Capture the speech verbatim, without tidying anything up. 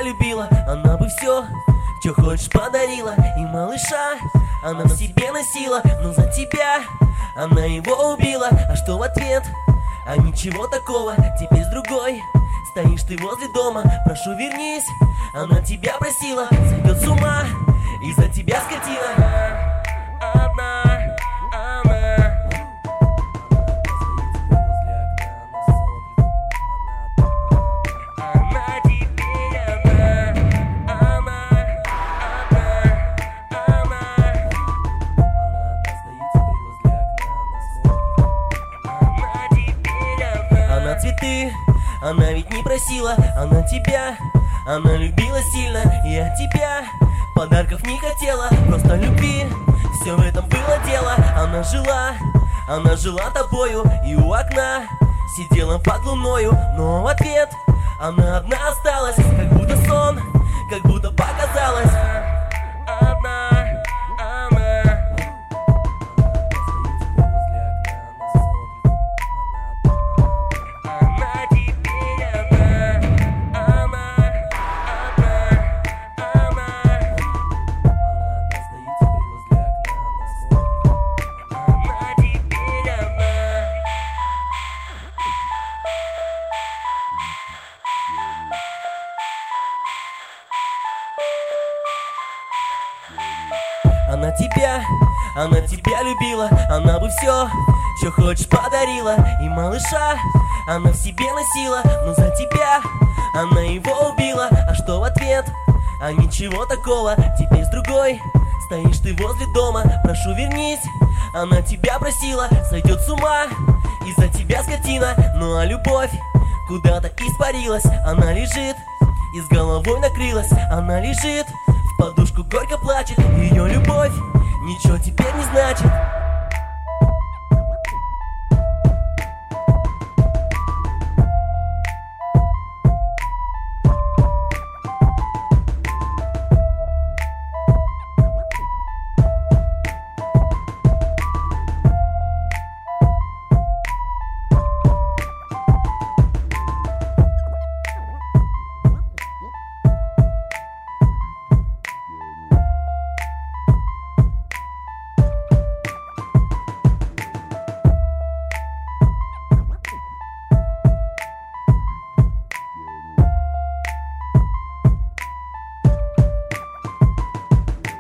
любила, она бы все, что хочешь, подарила. И малыша она в себе носила, но за тебя она его убила. А что в ответ? А ничего такого, теперь с другой стоишь ты возле дома. Прошу, вернись, она тебя просила. Сойдет с ума из-за тебя, скотина. Одна она. Она теперь одна. Она, одна, она. Она теперь одна. Она цветы, она ведь не просила, она тебя, она любила сильно. И от тебя подарков не хотела, просто любви, все в этом было дело. Она жила, она жила тобою, и у окна сидела под луною. Но в ответ она одна осталась, как будто сон, как будто показалось. Одна она. Она теперь одна. Она, одна, она. Она теперь одна. Она тебя, она тебя любила, она бы все, что хочешь, подарила. И малыша она в себе носила, но за тебя она его убила. А что в ответ? А ничего такого, теперь с другой стоишь ты возле дома. Прошу, вернись, она тебя просила. Сойдет с ума из-за тебя, скотина. Ну а любовь куда-то испарилась. Она лежит и с головой накрылась. Она лежит, в подушку горько плачет. Ее любовь ничего теперь не значит.